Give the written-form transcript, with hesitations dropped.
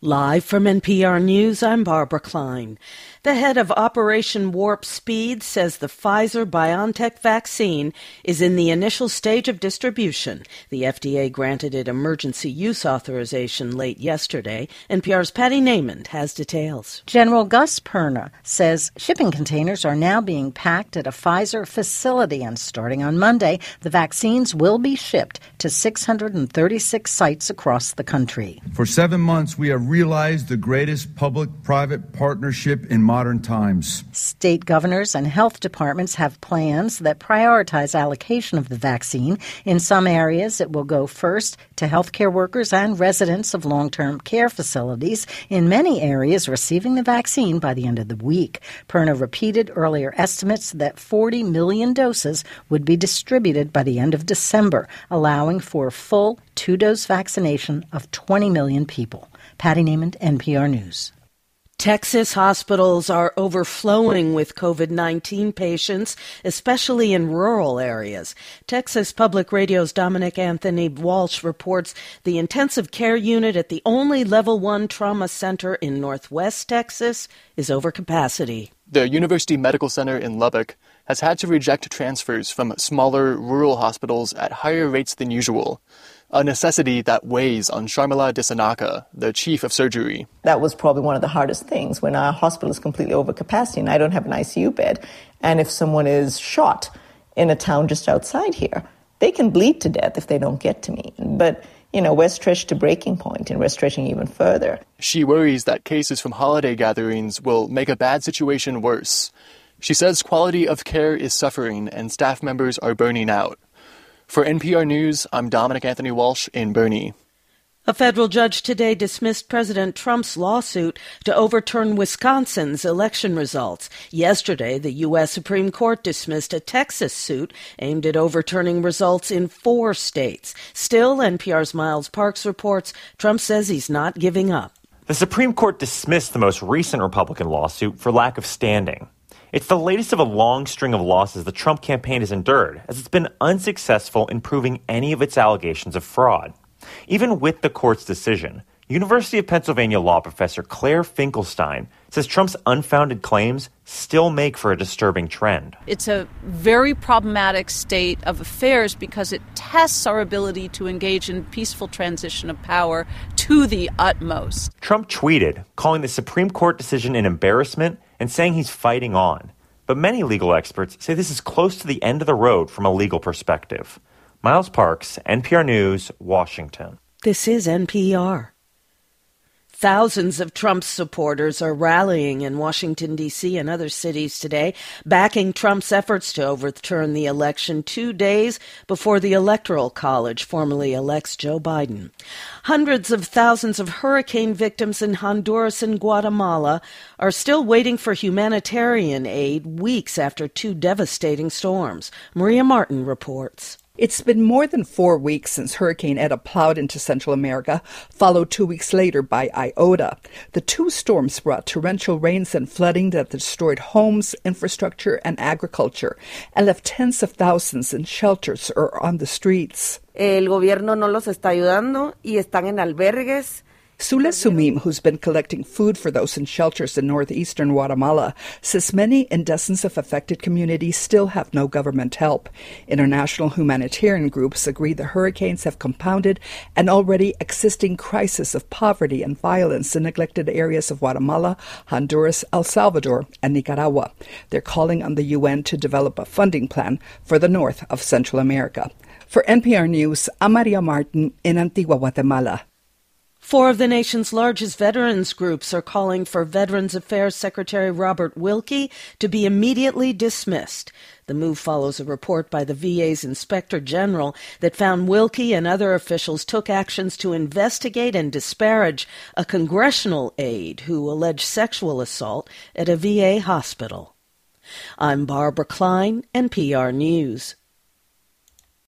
Live from NPR News, I'm Barbara Klein. The head of Operation Warp Speed says the Pfizer-BioNTech vaccine is in the initial stage of distribution. The FDA granted it emergency use authorization late yesterday. NPR's Patty Naiman has details. General Gus Perna says shipping containers are now being packed at a Pfizer facility, and starting on Monday, the vaccines will be shipped to 636 sites across the country. For 7 months, we have realized the greatest public-private partnership in modern times. State governors and health departments have plans that prioritize allocation of the vaccine. In some areas, it will go first to healthcare workers and residents of long-term care facilities. In many areas, receiving the vaccine by the end of the week. Perna repeated earlier estimates that 40 million doses would be distributed by the end of December, allowing for full 2-dose vaccination of 20 million people. Patty Naiman, NPR News. Texas hospitals are overflowing with COVID-19 patients, especially in rural areas. Texas Public Radio's Dominic Anthony Walsh reports the intensive care unit at the only Level 1 trauma center in Northwest Texas is over capacity. The University Medical Center in Lubbock has had to reject transfers from smaller rural hospitals at higher rates than usual, a necessity that weighs on Sharmila Disanaka, the chief of surgery. That was probably one of the hardest things when our hospital is completely over capacity and I don't have an ICU bed. And if someone is shot in a town just outside here, they can bleed to death if they don't get to me. But, we're stretched to breaking point and we're stretching even further. She worries that cases from holiday gatherings will make a bad situation worse. She says quality of care is suffering and staff members are burning out. For NPR News, I'm Dominic Anthony Walsh in Boerne. A federal judge today dismissed President Trump's lawsuit to overturn Wisconsin's election results. Yesterday, the U.S. Supreme Court dismissed a Texas suit aimed at overturning results in 4 states. Still, NPR's Miles Parks reports Trump says he's not giving up. The Supreme Court dismissed the most recent Republican lawsuit for lack of standing. It's the latest of a long string of losses the Trump campaign has endured, as it's been unsuccessful in proving any of its allegations of fraud. Even with the court's decision, University of Pennsylvania law professor Claire Finkelstein says Trump's unfounded claims still make for a disturbing trend. It's a very problematic state of affairs because it tests our ability to engage in peaceful transition of power to the utmost. Trump tweeted, calling the Supreme Court decision an embarrassment and saying he's fighting on. But many legal experts say this is close to the end of the road from a legal perspective. Miles Parks, NPR News, Washington. This is NPR. Thousands of Trump's supporters are rallying in Washington, D.C. and other cities today, backing Trump's efforts to overturn the election 2 days before the Electoral College formally elects Joe Biden. Hundreds of thousands of hurricane victims in Honduras and Guatemala are still waiting for humanitarian aid weeks after 2 devastating storms. Maria Martin reports. It's been more than 4 weeks since Hurricane Eta plowed into Central America, followed 2 weeks later by Iota. The 2 storms brought torrential rains and flooding that destroyed homes, infrastructure, and agriculture, and left tens of thousands in shelters or on the streets. El gobierno no los está ayudando y están en albergues. Sule Sumim, who's been collecting food for those in shelters in northeastern Guatemala, says many in dozens of affected communities still have no government help. International humanitarian groups agree the hurricanes have compounded an already existing crisis of poverty and violence in neglected areas of Guatemala, Honduras, El Salvador, and Nicaragua. They're calling on the UN to develop a funding plan for the north of Central America. For NPR News, I'm Maria Martin in Antigua, Guatemala. 4 of the nation's largest veterans groups are calling for Veterans Affairs Secretary Robert Wilkie to be immediately dismissed. The move follows a report by the VA's Inspector General that found Wilkie and other officials took actions to investigate and disparage a congressional aide who alleged sexual assault at a VA hospital. I'm Barbara Klein, NPR News.